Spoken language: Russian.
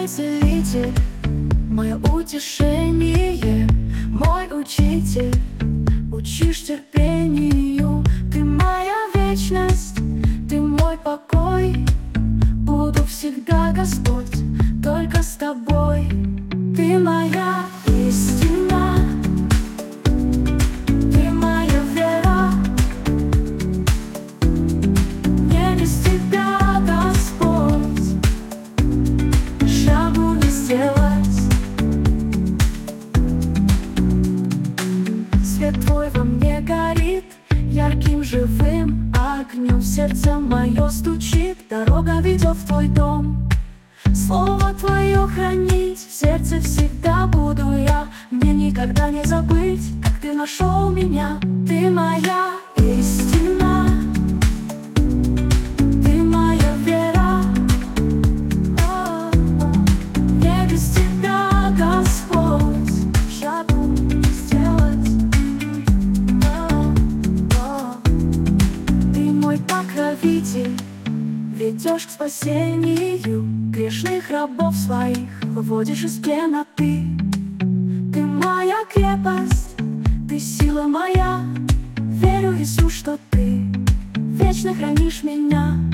мой целитель, мое утешение, мой учитель. Учишь терпению, ты моя вечность, ты мой покой. Буду всегда, Господь, только с тобой. Ты моя истина, ты моя вера. Мне без тебя, Господь, шагу не сделать. Свет твой во мне горит, ярким живым огнем. Сердце мое стучит, дорога ведет в твой дом. Слово твое хранить в сердце всегда буду я. Мне никогда не забыть, как ты нашел меня. Ты моя истина, ты моя вера. Мне без тебя, Господь, шагу не сделать. Ты мой покровитель, ведешь к спасению грешных рабов своих, выводишь из плена ты. Ты моя крепость, ты сила моя. Верю, Иисус, что ты вечно хранишь меня.